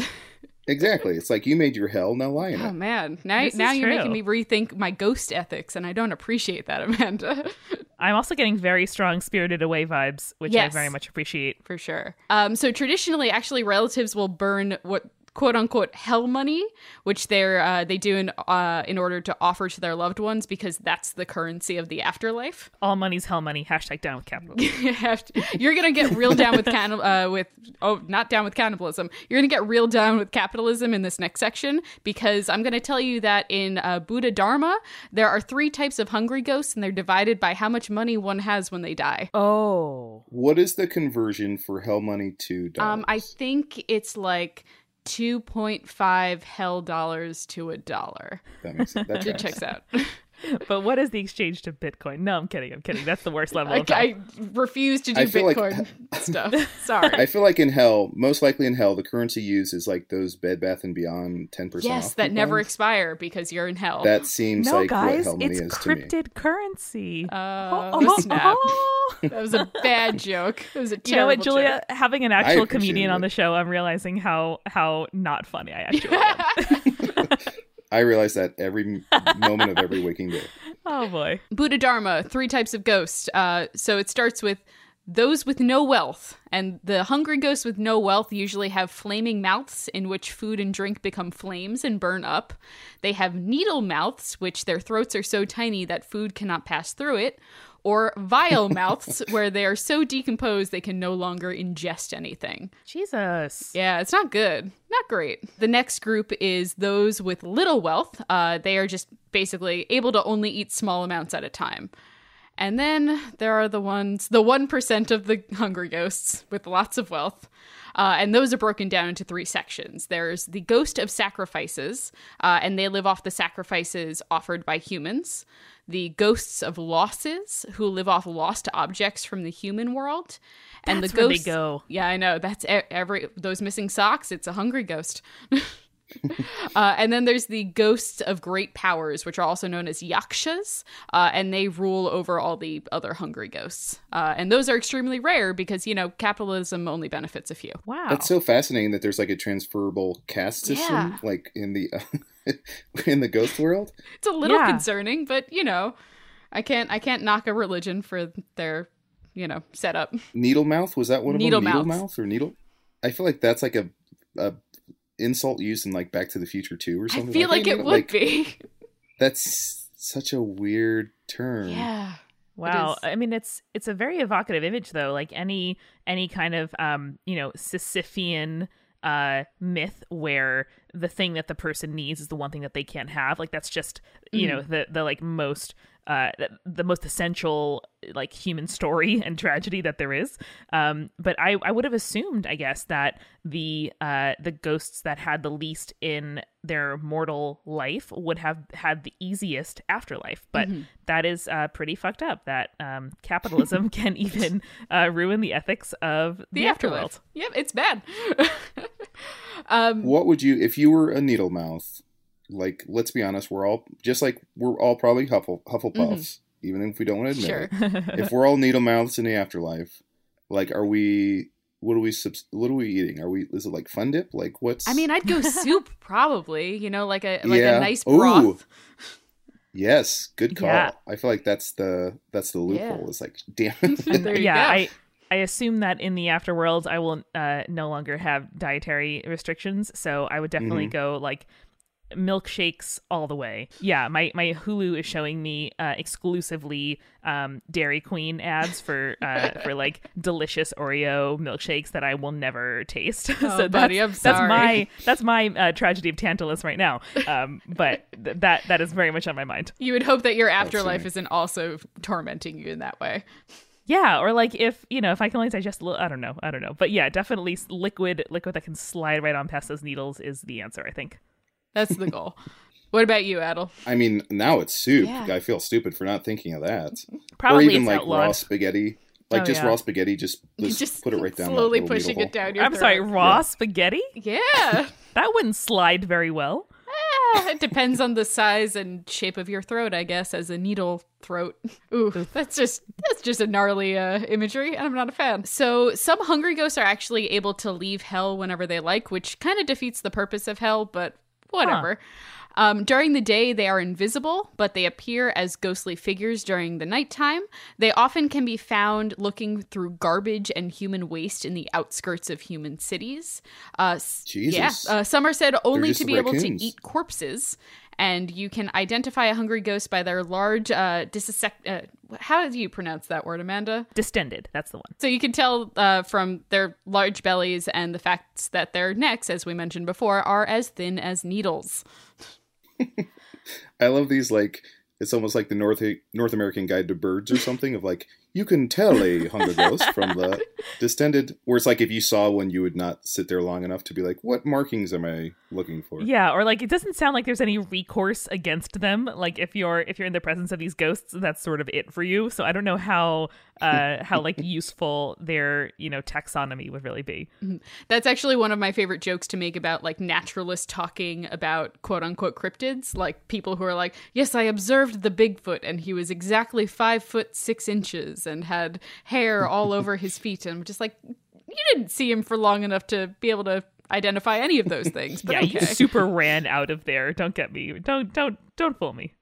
Exactly. It's like you made your hell, now lie in Oh it. man, now This now is you're true. making me rethink my ghost ethics, and I don't appreciate that, Amanda. I'm also getting very strong Spirited Away vibes, which Yes. I very much appreciate. For sure. Um, so traditionally, actually, relatives will burn what quote unquote hell money, which they're uh, they do in uh, in order to offer to their loved ones because that's the currency of the afterlife. All money's hell money. Hashtag down with capitalism. You have to- you're gonna get real down with can- uh, with oh not down with cannibalism. You're gonna get real down with capitalism in this next section because I'm gonna tell you that in uh, Buddha Dharma there are three types of hungry ghosts and they're divided by how much money one has when they die. Oh. What is the conversion for hell money to dollars? Um, I think it's like two point five hell dollars to a dollar. that makes sense. That It tracks. checks out. But what is the exchange to Bitcoin? No, I'm kidding. I'm kidding. That's the worst level I, of hell. I refuse to do I feel like- Bitcoin stuff. Sorry. I feel like in hell, most likely in hell, the currency used is like those Bed Bath and Beyond ten percent yes, off that never coupons. expire because you're in hell. That seems no, like guys, what hell money it's is to me. cryptid currency. Uh, Oh, oh, snap. oh. That was a bad joke. It was a You know what, terrible Julia? Having an actual appreciate comedian on it. the show, I'm realizing how how not funny I actually am. joke. I realize that every m- moment of every waking day. Oh boy. Buddha Dharma, three types of ghosts. Uh, so it starts with those with no wealth. And the hungry ghosts with no wealth usually have flaming mouths in which food and drink become flames and burn up. They have needle mouths, which their throats are so tiny that food cannot pass through it. Or vial mouths, where they are so decomposed they can no longer ingest anything. Jesus. Yeah, it's not good. Not great. The next group is those with little wealth. Uh, they are just basically able to only eat small amounts at a time. And then there are the ones, the one percent of the hungry ghosts with lots of wealth. Uh, and those are broken down into three sections. There's the ghost of sacrifices, uh, and they live off the sacrifices offered by humans. The ghosts of losses, who live off lost objects from the human world. And That's the ghosts, where they go. Yeah, I know. That's e- every those missing socks. It's a hungry ghost. uh, and then there's the ghosts of great powers, which are also known as yakshas, uh, and they rule over all the other hungry ghosts. Uh, and those are extremely rare because, you know, capitalism only benefits a few. Wow. That's so fascinating that there's like a transferable caste system, Yeah. like in the uh, in the ghost world. It's a little Yeah. concerning, but you know, I can't I can't knock a religion for their, you know, setup. Needlemouth, was that one of Needle them? mouth. Needlemouth or needle? I feel like that's like a, a insult used in like Back to the Future two or I something. feel like, hey, it needle- would like, be. That's such a weird term. Yeah. Wow. is. I mean, it's it's a very evocative image, though. Like any any kind of um, you know, Sisyphean uh myth where the thing that the person needs is the one thing that they can't have. Like that's just you Mm. know the the like most uh the, the most essential like human story and tragedy that there is. Um, but I I would have assumed, I guess, that the uh the ghosts that had the least in their mortal life would have had the easiest afterlife. But Mhm. that is uh pretty fucked up that um capitalism can even uh ruin the ethics of the, The afterworld. afterlife. Yep, it's bad. um, What would you, if you were a Needlemouth, like, let's be honest, we're all, just like, we're all probably Huffle, Hufflepuffs, even if we don't want to admit Sure. it. If we're all Needlemouths in the afterlife, like, are we, what are we, subs- what are we eating? Are we, is it like Fun Dip? Like, what's... I mean, I'd go soup probably. You know, like a like Yeah. a nice Ooh. broth. Yes, good call. Yeah. I feel like that's the, that's the loophole. Yeah. It's like, damn. There you yeah, go. I I assume that in the afterworld I will uh, no longer have dietary restrictions, so I would definitely Mhm. go like milkshakes all the way. Yeah, my my Hulu is showing me uh, exclusively um, Dairy Queen ads for uh, for like delicious Oreo milkshakes that I will never taste. Oh, so buddy, that's, I'm that's sorry. my that's my uh, tragedy of Tantalus right now. Um, but th- that that is very much on my mind. You would hope that your afterlife funny. isn't also tormenting you in that way. Yeah, or like if, you know, if I can only digest a little, I don't know, I don't know. But yeah, definitely s- liquid, liquid that can slide right on past those needles is the answer, I think. That's the goal. What about you, Adel? I mean, now it's soup. Yeah. I feel stupid for not thinking of that. Probably or even it's like outlawed. raw spaghetti. Like Oh, just yeah. raw spaghetti, just, just, Just put it right down. that slowly little pushing needle it down your I'm throat. sorry, raw Yeah. spaghetti? Yeah. That wouldn't slide very well. Eh, it depends on the size and shape of your throat, I guess, as a needle throat. Ooh, that's just that's just a gnarly uh, imagery, and I'm not a fan. So some hungry ghosts are actually able to leave hell whenever they like, which kind of defeats the purpose of hell, but whatever. Um, during the day, they are invisible, but they appear as ghostly figures during the nighttime. They often can be found looking through garbage and human waste in the outskirts of human cities. Uh, s- Jesus. Yeah, uh, some are said only just to be able to raccoons. eat corpses, and you can identify a hungry ghost by their large uh, dissect. Uh, how do you pronounce that word, Amanda? Distended, that's the one. So you can tell uh, from their large bellies and the fact that their necks, as we mentioned before, are as thin as needles. I love these, like, it's almost like the North North American Guide to Birds or something of like, you can tell a hungry ghost from the distended, where it's like if you saw one, you would not sit there long enough to be like, what markings am I looking for? Yeah, or like it doesn't sound like there's any recourse against them. Like if you're if you're in the presence of these ghosts, that's sort of it for you. So I don't know how uh how like useful their, you know, taxonomy would really be. That's actually one of my favorite jokes to make about like naturalists talking about quote unquote cryptids, like people who are like, yes, I observed the Bigfoot and he was exactly five foot six inches and had hair all over his feet. And I'm just like, you didn't see him for long enough to be able to identify any of those things. But Yeah, okay. you super ran out of there. Don't get me. Don't don't don't fool me.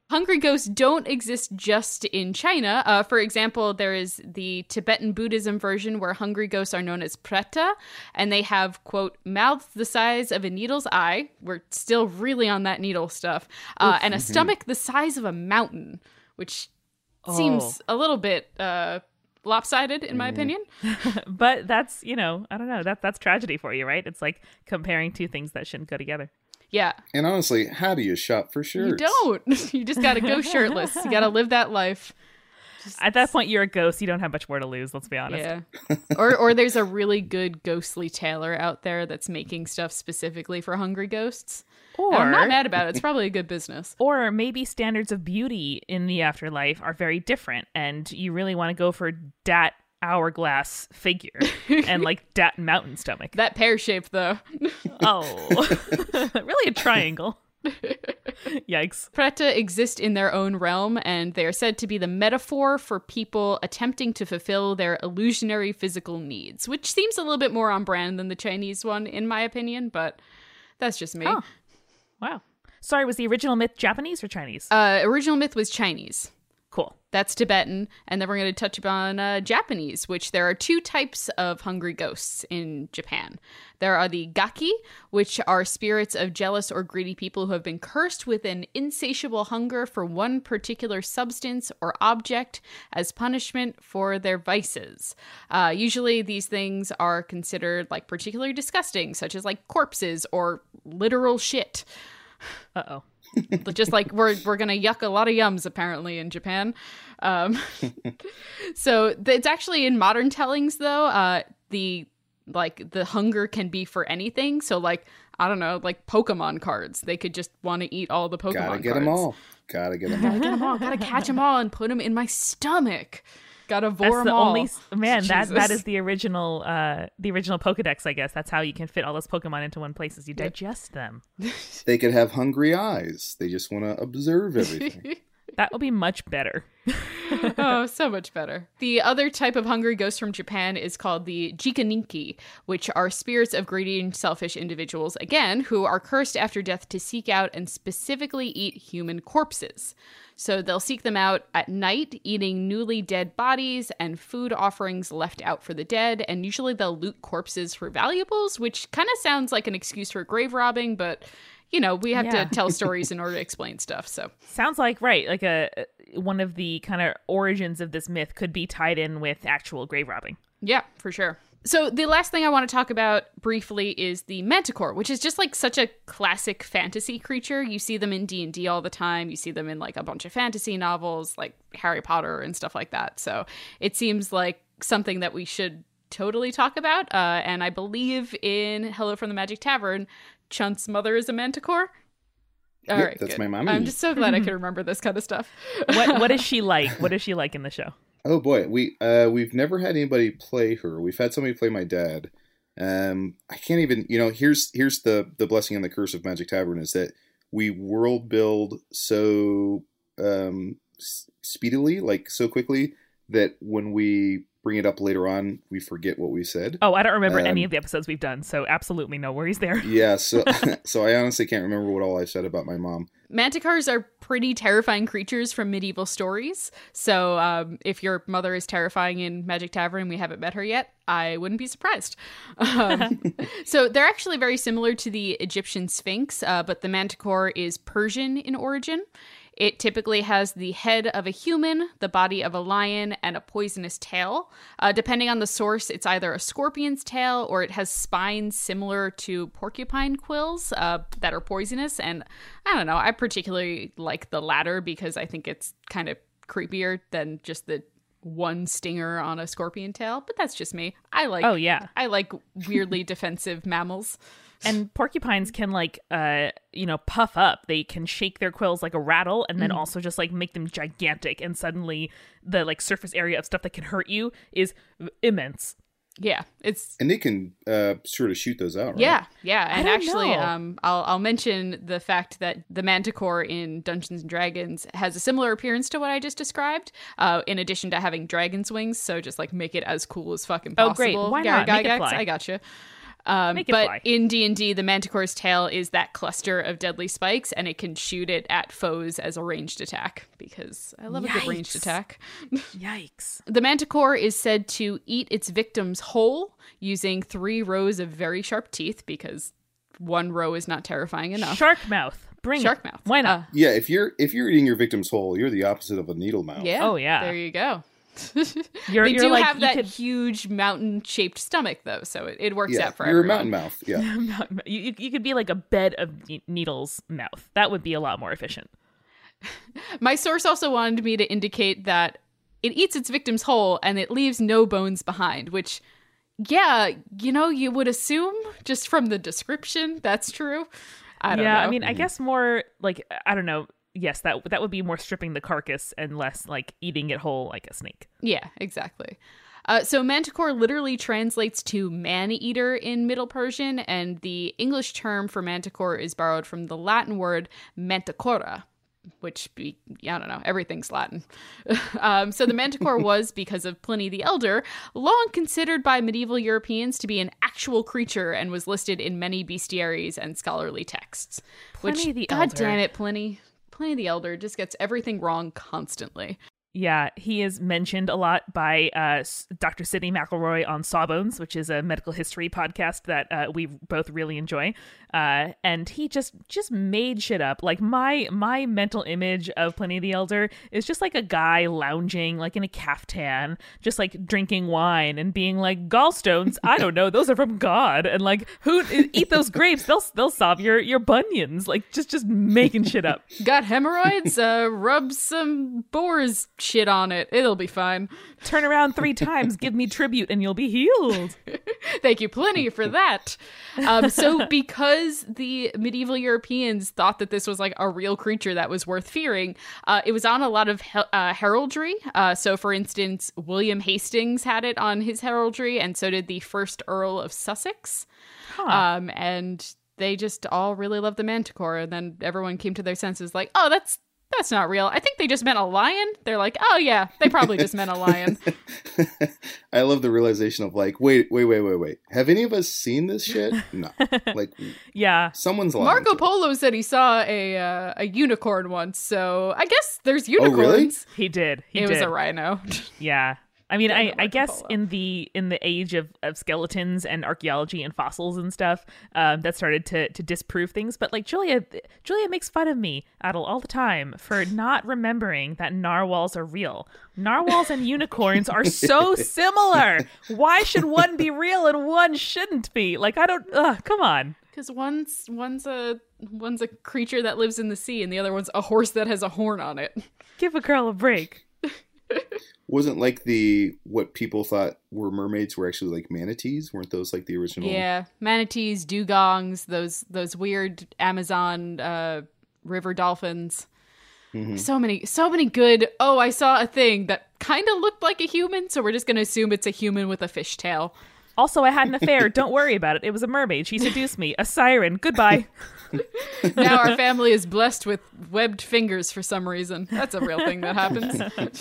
Hungry ghosts don't exist just in China. Uh, for example, there is the Tibetan Buddhism version where hungry ghosts are known as preta, and they have, quote, mouths the size of a needle's eye. We're still really on that needle stuff. Uh, and a stomach the size of a mountain, which seems a little bit uh, lopsided, in my opinion. But that's, you know, I don't know. That, that's tragedy for you, right? It's like comparing two things that shouldn't go together. Yeah. And honestly, how do you shop for shirts? You don't. You just got to go shirtless. You got to live that life. Just... At that point, you're a ghost. You don't have much more to lose, let's be honest. Yeah. or or there's a really good ghostly tailor out there that's making stuff specifically for hungry ghosts. Or and I'm not mad about it. It's probably a good business. Or maybe standards of beauty in the afterlife are very different, and you really want to go for dat hourglass figure and like dat mountain stomach. That pear shape, though. Oh, really a triangle. Yikes. Preta exist in their own realm, and they are said to be the metaphor for people attempting to fulfill their illusionary physical needs, which seems a little bit more on brand than the Chinese one, in my opinion, but that's just me. Oh. Wow. Sorry, was the original myth Japanese or Chinese? Uh, original myth was Chinese. Cool. That's Tibetan. And then we're going to touch upon uh, Japanese, which there are two types of hungry ghosts in Japan. There are the gaki, which are spirits of jealous or greedy people who have been cursed with an insatiable hunger for one particular substance or object as punishment for their vices. Uh, usually these things are considered like particularly disgusting, such as like corpses or literal shit. Uh-oh. Just like we're we're gonna yuck a lot of yums apparently in Japan. Um, so th- it's actually in modern tellings though. Uh, the like the hunger can be for anything. So like I don't know, like Pokemon cards. They could just want to eat all the Pokemon Gotta get cards. them all. Gotta get them all. Gotta get them all. Gotta catch them all and put them in my stomach. Gotta vor That's them the all. only man. That Jesus. that is the original, uh, the original Pokedex. I guess that's how you can fit all those Pokemon into one place. Is you digest them. They could have hungry eyes. They just want to observe everything. That would be much better. Oh, so much better. The other type of hungry ghost from Japan is called the Jikaninki, which are spirits of greedy and selfish individuals, again, who are cursed after death to seek out and specifically eat human corpses. So they'll seek them out at night, eating newly dead bodies and food offerings left out for the dead, and usually they'll loot corpses for valuables, which kind of sounds like an excuse for grave robbing, but... You know, we have Yeah. to tell stories in order to explain stuff, so. Sounds like, right, like a one of the kind of origins of this myth could be tied in with actual grave robbing. Yeah, for sure. So the last thing I want to talk about briefly is the Manticore, which is just like such a classic fantasy creature. You see them in D and D all the time. You see them in like a bunch of fantasy novels like Harry Potter and stuff like that. So it seems like something that we should totally talk about. Uh, and I believe in Hello from the Magic Tavern, Chunt's mother is a manticore. All Yep, right, that's good. my mommy. I'm just so glad I can remember this kind of stuff. What what is she like? What is she like in the show? Oh boy, we uh we've never had anybody play her. We've had somebody play my dad. Um, I can't even. You know, here's here's the the blessing and the curse of Magic Tavern is that we world build so um speedily, like so quickly that when we bring it up later on, we forget what we said. Oh, I don't remember Um, any of the episodes we've done, so absolutely no worries there. Yeah, so so I honestly can't remember what all I said about my mom. Manticores are pretty terrifying creatures from medieval stories. So um, if your mother is terrifying in Magic Tavern and we haven't met her yet, I wouldn't be surprised. Um, so they're actually very similar to the Egyptian Sphinx, uh, but the Manticore is Persian in origin. It typically has the head of a human, the body of a lion, and a poisonous tail. Uh, depending on the source, it's either a scorpion's tail or it has spines similar to porcupine quills uh, that are poisonous. And I don't know, I particularly like the latter because I think it's kind of creepier than just the one stinger on a scorpion tail. But that's just me. I like. Oh, yeah. I like weirdly defensive mammals. And porcupines can like, uh, you know, puff up. They can shake their quills like a rattle, and then Mm. also just like make them gigantic. And suddenly, the like surface area of stuff that can hurt you is immense. Yeah, it's And they can uh, sort of shoot those out, right? yeah, yeah. And don't actually, know. um, I'll I'll mention the fact that the Manticore in Dungeons and Dragons has a similar appearance to what I just described. Uh, in addition to having dragon's wings, so just like make it as cool as fucking Oh, possible. great. Why Gary not? Make it Gygax, fly. I gotcha. Um, Make it but fly. in D and D, the Manticore's tail is that cluster of deadly spikes, and it can shoot it at foes as a ranged attack, because I love a good ranged Yikes. attack. Yikes. The Manticore is said to eat its victims whole using three rows of very sharp teeth, because one row is not terrifying enough. Shark mouth. Bring Shark it. mouth. Why not? Uh, Yeah, if you're if you're eating your victim's whole, you're the opposite of a needle mouth. yeah. Oh, yeah. There you go. You're, they you're do like, have you that could- huge mountain-shaped stomach, though, so it, it works Yeah, out for you're everyone. a mountain mouth. Yeah. you, you, you could be like a bed of ne- needles mouth. That would be a lot more efficient. My source also wanted me to indicate that it eats its victims whole and it leaves no bones behind, which, yeah, you know, you would assume just from the description that's true. I don't yeah, know. I mean, I guess more like, I don't know. Yes, that that would be more stripping the carcass and less like eating it whole like a snake. Yeah, exactly. Uh, so Manticore literally translates to man-eater in Middle Persian, and the English term for Manticore is borrowed from the Latin word manticora, which, be, I don't know, everything's Latin. um, so the Manticore was, because of Pliny the Elder, long considered by medieval Europeans to be an actual creature and was listed in many bestiaries and scholarly texts. Pliny which, the God Elder. damn it, Pliny. Pliny the Elder just gets everything wrong constantly. Yeah, he is mentioned a lot by uh, S- Doctor Sidney McElroy on Sawbones, which is a medical history podcast that uh, we both really enjoy. Uh, and he just just made shit up. Like my my mental image of Pliny the Elder is just like a guy lounging like in a caftan, just like drinking wine and being like, gallstones, I don't know, those are from God, and like, who eat those grapes? They'll they'll solve your your bunions. Like just just making shit up. Got hemorrhoids? uh, rub some boar's shit on it. It'll be fine. Turn around three times, give me tribute, and you'll be healed. Thank you, Pliny, for that. Um, so because the medieval Europeans thought that this was like a real creature that was worth fearing, uh, it was on a lot of he- uh, heraldry. Uh, so, for instance, William Hastings had it on his heraldry, and so did the first Earl of Sussex. Huh. Um, and they just all really loved the Manticore, and then everyone came to their senses like, oh, that's That's not real. I think they just meant a lion. They're like, oh yeah, they probably just meant a lion. I love the realization of like, wait, wait, wait, wait, wait. Have any of us seen this shit? No. Like, Yeah. someone's lying. Marco to us. Polo said he saw a uh, a unicorn once, so I guess there's really? unicorns. He did. He it did. was a rhino. Yeah. I mean, Damn I, it, I Marco guess Polo. in the in the age of, of skeletons and archaeology and fossils and stuff, um, that started to, to disprove things. But like Julia, Julia makes fun of me, Adel, all the time for not remembering that narwhals are real. Narwhals and unicorns are so similar. Why should one be real and one shouldn't be? Like, I don't. Ugh, come on. Because one's one's a one's a creature that lives in the sea, and the other one's a horse that has a horn on it. Give a girl a break. Wasn't like the what people thought were mermaids were actually like manatees? Weren't those like the original? Yeah, manatees, dugongs, those those weird Amazon uh, river dolphins. Mhm. So many, so many good. Oh, I saw a thing that kind of looked like a human, so we're just gonna assume it's a human with a fish tail. Also, I had an affair. Don't worry about it. It was a mermaid. She seduced me. A siren. Goodbye. Now our family is blessed with webbed fingers for some reason. That's a real thing that happens.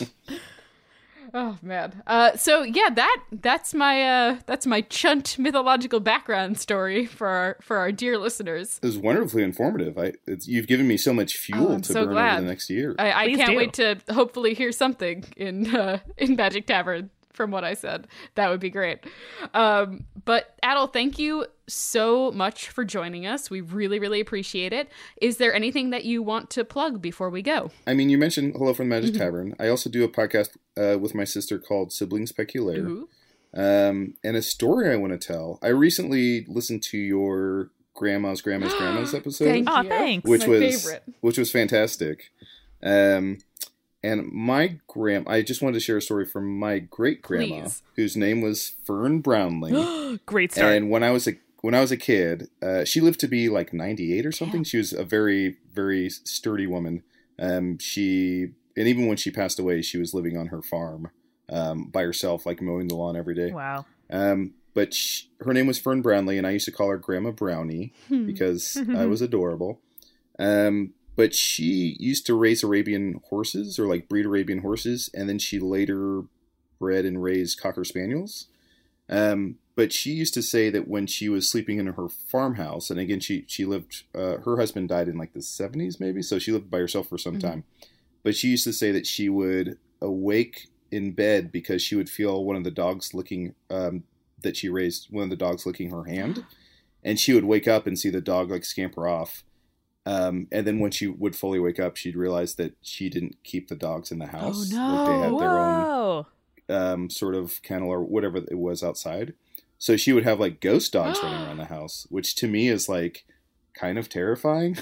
Oh man. Uh, so yeah, that that's my uh, that's my chunt mythological background story for our for our dear listeners. It was wonderfully informative. I it's, you've given me so much fuel Oh, I'm to so burn glad. over the next year. I, I Please can't do. wait to hopefully hear something in uh, in Magic Tavern from what I said. That would be great. Um, but Adel, thank you so much for joining us. We really, really appreciate it. Is there anything that you want to plug before we go? I mean, you mentioned Hello from the Magic Mm-hmm. Tavern. I also do a podcast uh, with my sister called Siblings Speculaire. Ooh. Um, and a story I want to tell. I recently listened to your Grandma's Grandma's Grandma's episode, Thank Aw, you. thanks. which My was favorite. which was fantastic. Um, and my grand, I just wanted to share a story from my great grandma, Please. whose name was Fern Brownlee. Great start. And when I was a when I was a kid, uh, she lived to be like ninety-eight or something. She was a very very sturdy woman. Um, she and even when she passed away, she was living on her farm um, by herself, like mowing the lawn every day. Wow. Um, but she, her name was Fern Brownlee, and I used to call her Grandma Brownie because I was adorable. Um, but she used to raise Arabian horses, or like breed Arabian horses, and then she later bred and raised Cocker Spaniels. Um, but she used to say that when she was sleeping in her farmhouse, and again, she, she lived, uh, her husband died in like the seventies maybe, so she lived by herself for some mm-hmm. time. But she used to say that she would awake in bed because she would feel one of the dogs licking, um, that she raised, one of the dogs licking her hand. And she would wake up and see the dog like scamper off. Um, and then when she would fully wake up, she'd realize that she didn't keep the dogs in the house. Oh, no. Like they had Whoa. their own um, sort of kennel or whatever it was outside. So she would have like ghost dogs running around the house, which to me is like kind of terrifying.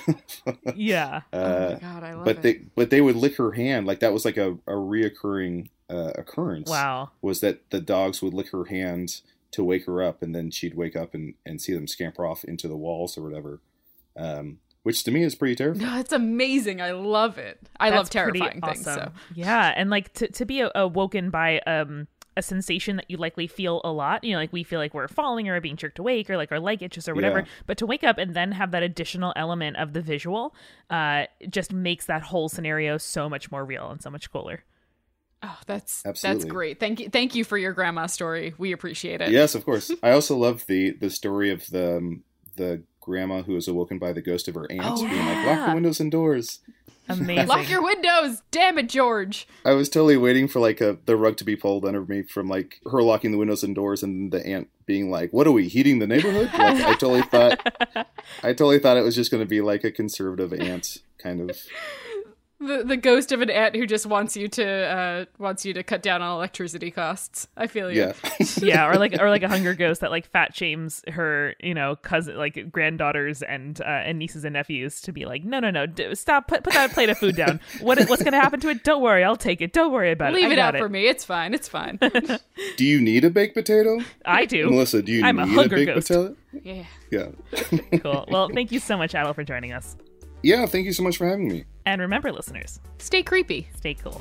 Yeah. Uh, oh my God, I love but it. they but they would lick her hand. Like that was like a, a reoccurring uh, occurrence. Wow. Was that the dogs would lick her hand to wake her up, and then she'd wake up and, and see them scamper off into the walls or whatever. Um, which to me is pretty terrifying. No, it's amazing. I love it. I That's love terrifying pretty things. awesome. So Yeah, and like to to be awoken by um a sensation that you likely feel a lot, you know, like we feel like we're falling or being jerked awake or like our leg itches or whatever, Yeah. but to wake up and then have that additional element of the visual uh just makes that whole scenario so much more real and so much cooler. Oh, that's Absolutely. that's great. Thank you, thank you for your grandma story. We appreciate it. Yes, of course. I also love the the story of the um, the grandma who was awoken by the ghost of her aunt, Oh, being like, "Lock the windows and doors." Amazing. Lock your windows. Damn it, George. I was totally waiting for like a the rug to be pulled under me from like her locking the windows and doors, and the aunt being like, "What are we heating the neighborhood?" Like I totally thought, I totally thought it was just going to be like a conservative aunt kind of. The the ghost of an aunt who just wants you to uh wants you to cut down on electricity costs. I feel you. Yeah. Yeah, or like or like a hunger ghost that like fat shames her, you know, cousin, like granddaughters and uh, and nieces and nephews to be like, no, no, no, d- stop, put put that plate of food down. What what's gonna happen to it? Don't worry, I'll take it. Don't worry about Leave it. I it got out for me. It's fine. It's fine. Do you need a baked potato? I do. Melissa, do you I'm a need a, hunger baked ghost. potato? Yeah. Yeah. Cool. Well, thank you so much, Adel, for joining us. Yeah, thank you so much for having me. And remember, listeners, Stay creepy. stay cool.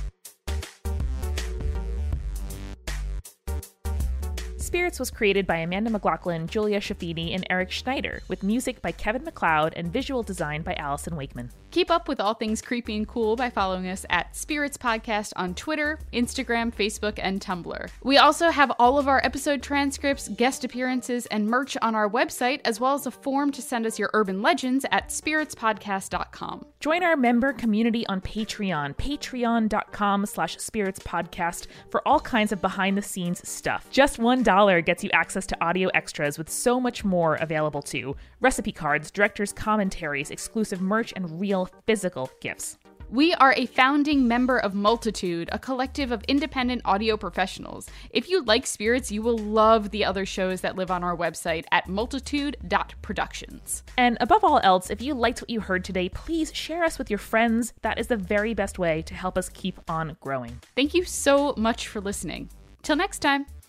Spirits was created by Amanda McLaughlin, Julia Shafini, and Eric Schneider, with music by Kevin MacLeod and visual design by Allison Wakeman. Keep up with all things creepy and cool by following us at Spirits Podcast on Twitter, Instagram, Facebook, and Tumblr. We also have all of our episode transcripts, guest appearances, and merch on our website, as well as a form to send us your urban legends at spirits podcast dot com. Join our member community on Patreon, patreon.com slash spirits podcast, for all kinds of behind-the-scenes stuff. Just one dollar gets you access to audio extras with so much more available too. Recipe cards, director's commentaries, exclusive merch, and real physical gifts. We are a founding member of Multitude, a collective of independent audio professionals. If you like Spirits, you will love the other shows that live on our website at multitude dot productions. And above all else, if you liked what you heard today, please share us with your friends. That is the very best way to help us keep on growing. Thank you so much for listening. Till next time.